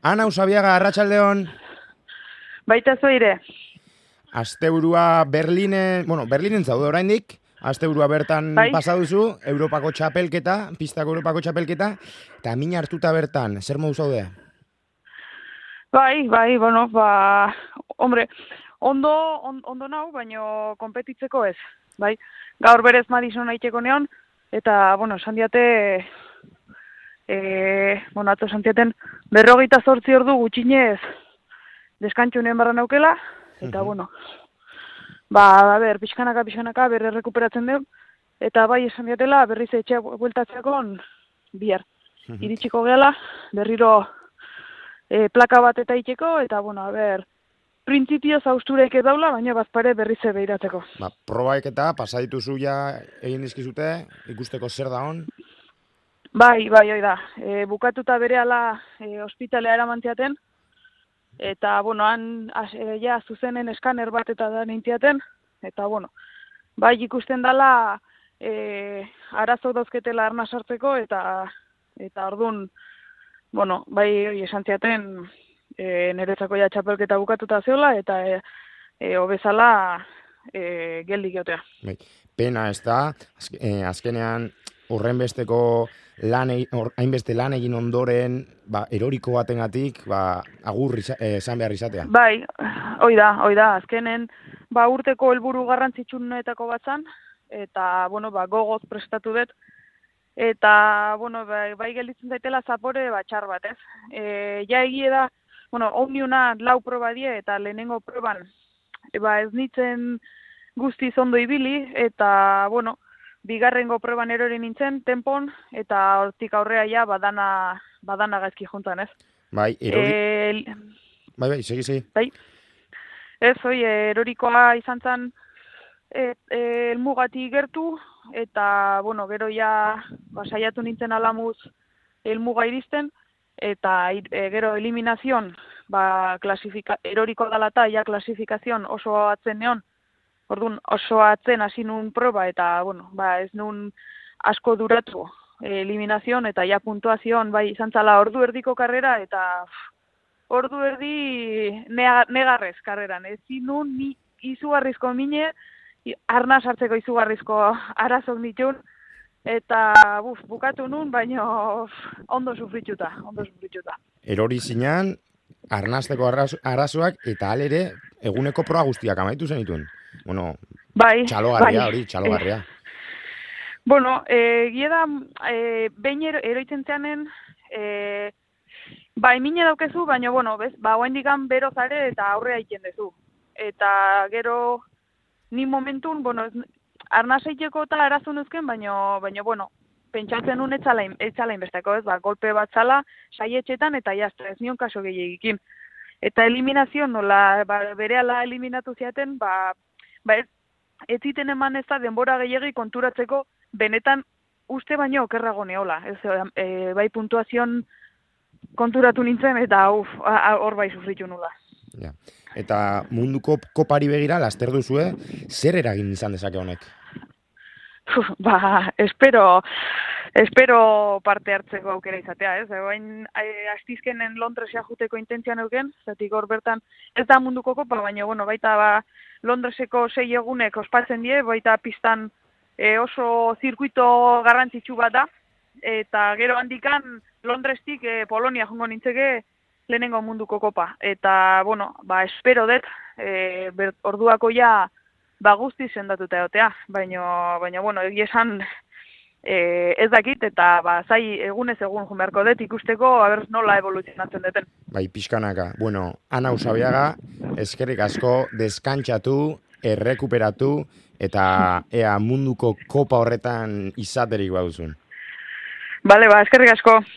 Ana Usabiaga, arratsaldeon. Baita zoire. Asteburua Berlinen zaude oraindik. Asteburua bertan Bai. pasa duzu, Europako txapelketa, pistako Europako txapelketa, eta min hartuta bertan, zer modu zaude? Bai, hombre, ondo nau, baino konpetitzeko ez. Bai, gaur berez Madison aiteko neon, eta, esan diate, atzo esan diaten, 48 ordu gutxinez deskantxunen barra naukela, eta, pixkanaka berre rekuperatzen dut, eta bai esan diatela berriz etxea bueltatzeakon bihar. Iritsiko gehala, berriro plaka bat eta iteko, eta, printzipioz hausturek edaula, baina bazpare berriz behiratzeko. Probaek eta pasa dituzu ja egin dizkizute, ikusteko zer da hon? Bai, hoi da. Bukatuta berehala ospitalea eramantziaten, eta, han zuzenen eskaner bat eta da nintziaten, eta, bai ikusten dala arazo dauzketela arna sartzeko, eta orduan, bai esan ziaten niretzako ja txapelketa bukatuta zeola, eta hobezala geldi geotea. Pena ez da, azkenean horrenbesteko hainbeste lan egin ondoren, eroriko batengatik, agur esan behar izatea. Bai, hoi da, azkenen, urteko helburu garrantzitsuenetako batzan, eta, gogoz prestatu dut, eta, bai gelditzen zaitela zapore txar bat, ez? Ja egie da, omniuna 4 proba die, eta lehenengo proban, ez nitzen guztiz ondo ibili, eta, bigarrengo proban erori nintzen, tempon, eta hortik aurrea ja badana gaizki juntan, ez? Bai, segi. Bai, ez, erorikoa izan zen elmugati gertu, eta, gero ja saiatu nintzen alamuz elmuga iristen, eta gero eliminazion, eroriko dalata, ja klasifikazion oso atzen neon, orduan oso atzen hasi nun proba, eta, ez nun asko duratu eliminazion, eta ja puntuazion, izan zala ordu erdiko karrera, eta ordu erdi negarrez karreran. Ezin nun ni izugarrizko mine, arna sartzeko izugarrizko arazok nitun, eta bukatu nun, baino ondo sufritxuta. Erori zinan, arnazteko arazoak, eta alere, eguneko proa guztiak amaitu zenituen. Bai. Txalogarria. Gie da, behin eroitzen zeanen, emine daukezu, baina, oaindikan bero zare eta aurrea iken dezu. Eta gero, ni momentun, arnaseiteko eta arazun ezken, baina, pentsatzen nun etzala inbesteko, ez, golpe bat zala, saietxetan eta jazta, ez nion kaso gehiagikin. Eta eliminazio, berehala eliminatu ziaten, ez ziten eman ez da denbora gehiagi konturatzeko benetan uste baino okerrago neola. Bai puntuazion konturatu nintzen eta hor bai sufritu nula. Ja. Eta munduko kopari begira, laster duzue, zer eragin izan dezake honek? Espero parte hartzeko aukera izatea, ez? Baina astizkenen Londresea juteko intentzian euken, zatik hor bertan ez da munduko kopa, baina baita Londreseko 6 egunek ospatzen die, baita pistan oso zirkuito garrantzitsu bat da, eta gero handikan Londrestik Polonia jongo nintzeke lehenengo munduko kopa. Eta, espero dut, orduako ja guzti sendatuta egotea, baina, egia esan ez dakit, eta zai egunez egun beharko dut ikusteko, nola evoluzionatzen duten. Bai, pixkanaka. Ana Usabiaga, eskerrik asko, deskantxatu, errekuperatu, eta ea munduko kopa horretan izaterik baduzun. Bale, eskerrik asko.